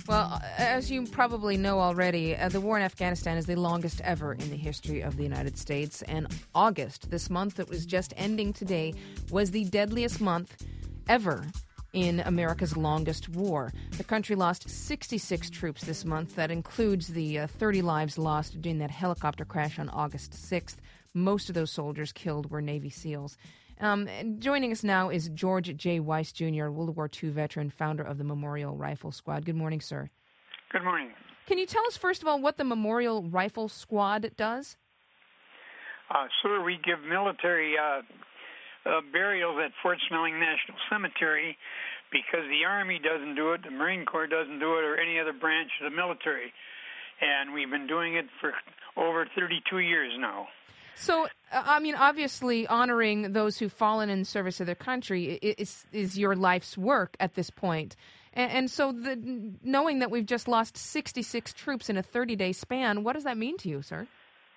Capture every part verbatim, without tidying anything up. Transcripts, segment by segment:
Well, as you probably know already, uh, the war in Afghanistan is the longest ever in the history of the United States. And August, this month that was just ending today, was the deadliest month ever in America's longest war. The country lost sixty-six troops this month. That includes the uh, thirty lives lost during that helicopter crash on August sixth. Most of those soldiers killed were Navy SEALs. Um, joining us now is George J. Weiss, Junior, World War Two veteran, founder of the Memorial Rifle Squad. Good morning, sir. Good morning. Can you tell us, first of all, what the Memorial Rifle Squad does? Uh, sir, we give military uh, uh, burials at Fort Snelling National Cemetery because the Army doesn't do it, the Marine Corps doesn't do it, or any other branch of the military. And we've been doing it for over thirty-two years now. So, I mean, obviously, honoring those who've fallen in service of their country is is your life's work at this point. And, and so, the, knowing that we've just lost sixty-six troops in a thirty-day span, what does that mean to you, sir?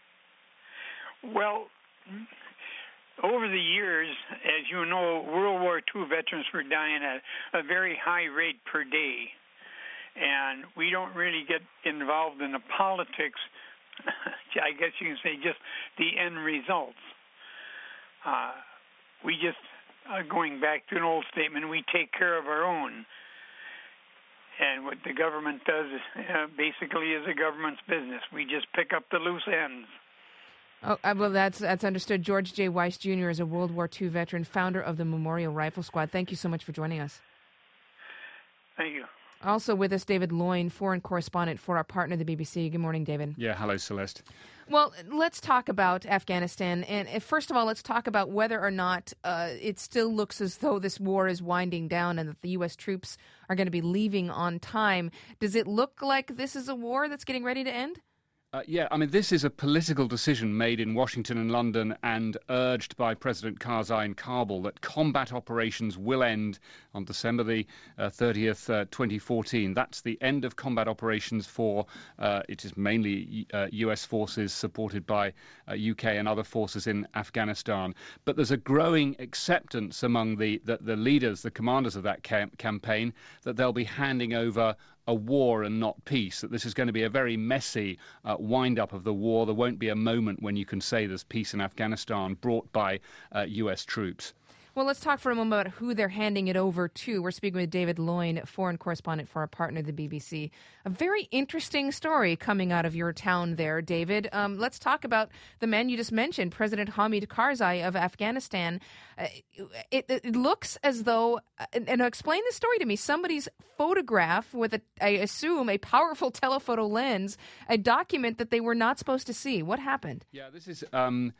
Well, over the years, as you know, World War Two veterans were dying at a very high rate per day. And we don't really get involved in the politics, I guess you can say, just the end results. Uh, we just, uh, going back to an old statement, we take care of our own. And what the government does uh, basically is the government's business. We just pick up the loose ends. Oh, well, that's that's understood. George J. Weiss, Junior is a World War Two veteran, founder of the Memorial Rifle Squad. Thank you so much for joining us. Thank you. Also with us, David Loyne, foreign correspondent for our partner, the B B C. Good morning, David. Yeah, hello, Celeste. Well, let's talk about Afghanistan. And first of all, let's talk about whether or not uh, it still looks as though this war is winding down and that the U S troops are going to be leaving on time. Does it look like this is a war that's getting ready to end? Uh, yeah, I mean, this is a political decision made in Washington and London and urged by President Karzai in Kabul that combat operations will end on December the uh, thirtieth, uh, twenty fourteen. That's the end of combat operations for, uh, it is mainly uh, U S forces supported by uh, U K and other forces in Afghanistan. But there's a growing acceptance among the, the, the leaders, the commanders of that cam- campaign, that they'll be handing over a war and not peace, that this is going to be a very messy uh, wind-up of the war. There won't be a moment when you can say there's peace in Afghanistan brought by uh, U S troops. Well, let's talk for a moment about who they're handing it over to. We're speaking with David Loyne, foreign correspondent for our partner, the B B C. A very interesting story coming out of your town there, David. Um, let's talk about the man you just mentioned, President Hamid Karzai of Afghanistan. Uh, it, it looks as though, and, and explain the story to me, somebody's photograph with, a, I assume, a powerful telephoto lens, a document that they were not supposed to see. What happened? Yeah, this is... Um...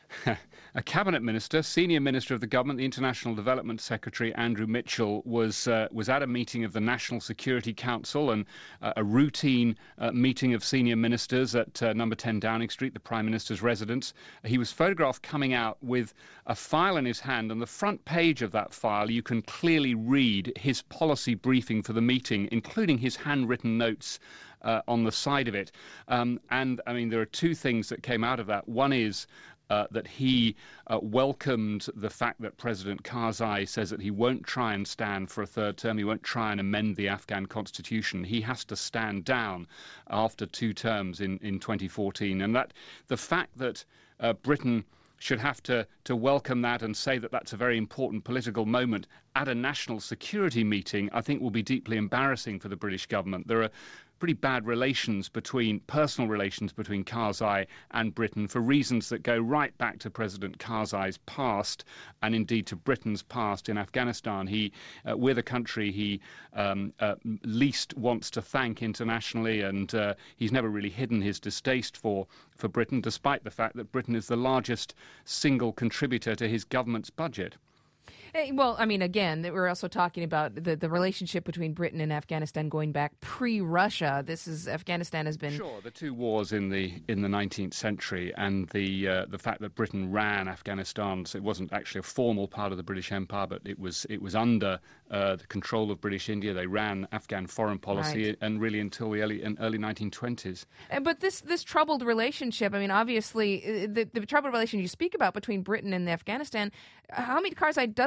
A cabinet minister, senior minister of the government, the International Development Secretary, Andrew Mitchell, was uh, was at a meeting of the National Security Council and uh, a routine uh, meeting of senior ministers at uh, number ten Downing Street, the Prime Minister's residence. He was photographed coming out with a file in his hand. On the front page of that file, you can clearly read his policy briefing for the meeting, including his handwritten notes uh, on the side of it. Um, and, I mean, there are two things that came out of that. One is Uh, that he uh, welcomed the fact that President Karzai says that he won't try and stand for a third term. He won't try and amend the Afghan constitution. He has to stand down after two terms in, in twenty fourteen. And that the fact that uh, Britain should have to, to welcome that and say that that's a very important political moment at a national security meeting, I think will be deeply embarrassing for the British government. There are pretty bad relations between, personal relations between Karzai and Britain for reasons that go right back to President Karzai's past and indeed to Britain's past in Afghanistan. He, uh, we're the country he um, uh, least wants to thank internationally, and uh, he's never really hidden his distaste for, for Britain, despite the fact that Britain is the largest single contributor to his government's budget. Well, I mean, again, we're also talking about the, the relationship between Britain and Afghanistan going back pre-Russia. This is Afghanistan has been sure the two wars in the in the nineteenth century, and the uh, the fact that Britain ran Afghanistan. So it wasn't actually a formal part of the British Empire, but it was it was under uh, the control of British India. They ran Afghan foreign policy, right. and really until the early in early nineteen twenties. But this this troubled relationship. I mean, obviously, the, the troubled relationship you speak about between Britain and Afghanistan. Hamid Karzai doesn't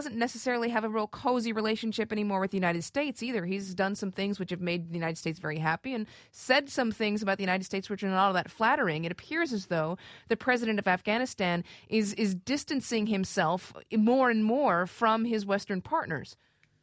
doesn't necessarily have a real cozy relationship anymore with the United States either. He's done some things which have made the United States very happy and said some things about the United States which are not all that flattering. It appears as though the president of Afghanistan is, is distancing himself more and more from his Western partners.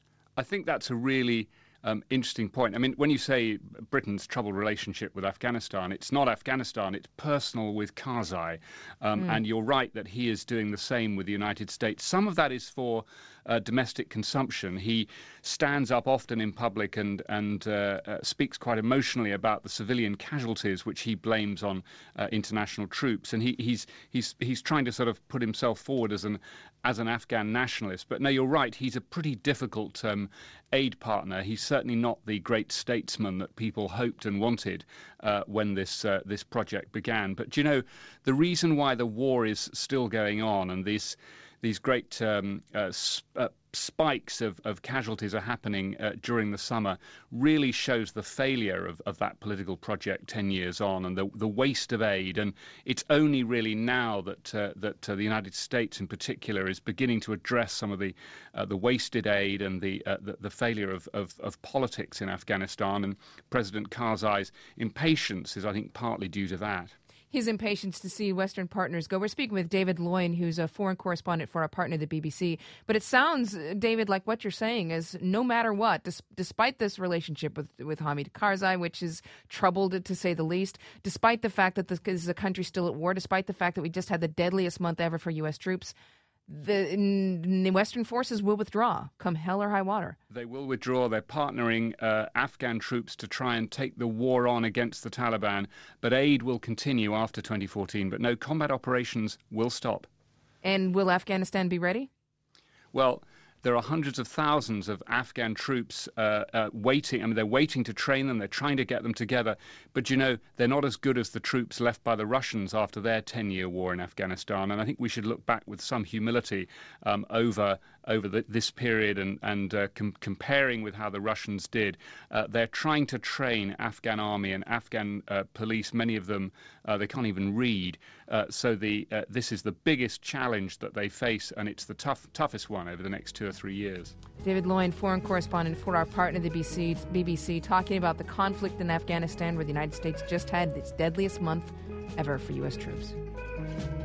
I think that's a really Um, interesting point. I mean, when you say Britain's troubled relationship with Afghanistan, it's not Afghanistan, it's personal with Karzai. Um, mm. And you're right that he is doing the same with the United States. Some of that is for uh, domestic consumption. He stands up often in public and, and uh, uh, speaks quite emotionally about the civilian casualties, which he blames on uh, international troops. And he, he's, he's, he's trying to sort of put himself forward as an, as an Afghan nationalist. But no, you're right, he's a pretty difficult um, aid partner. He's certainly not the great statesman that people hoped and wanted uh, when this uh, this project began. But you know, the reason why the war is still going on and these these great um, uh, sp- uh, spikes of, of casualties are happening uh, during the summer really shows the failure of, of that political project ten years on and the, the waste of aid. And it's only really now that uh, that uh, the United States in particular is beginning to address some of the uh, the wasted aid and the, uh, the the failure of, of, of politics in Afghanistan. And President Karzai's impatience is, I think, partly due to that. His impatience to see Western partners go. We're speaking with David Loyne, who's a foreign correspondent for our partner, the B B C. But it sounds, David, like what you're saying is no matter what, dis- despite this relationship with, with Hamid Karzai, which is troubled to say the least, despite the fact that this is a country still at war, despite the fact that we just had the deadliest month ever for U S troops, the, the Western forces will withdraw, come hell or high water. They will withdraw. They're partnering uh, Afghan troops to try and take the war on against the Taliban. But aid will continue after twenty fourteen. But no, combat operations will stop. And will Afghanistan be ready? Well, there are hundreds of thousands of Afghan troops uh, uh, waiting. I mean, they're waiting to train them. They're trying to get them together. But, you know, they're not as good as the troops left by the Russians after their ten-year war in Afghanistan. And I think we should look back with some humility um, over over the, this period and, and uh, com- comparing with how the Russians did. Uh, they're trying to train Afghan army and Afghan uh, police. Many of them, uh, they can't even read. Uh, so the uh, this is the biggest challenge that they face, and it's the tough, toughest one over the next two or three years. David Loyne, foreign correspondent for our partner, the B B C, talking about the conflict in Afghanistan where the United States just had its deadliest month ever for U S troops.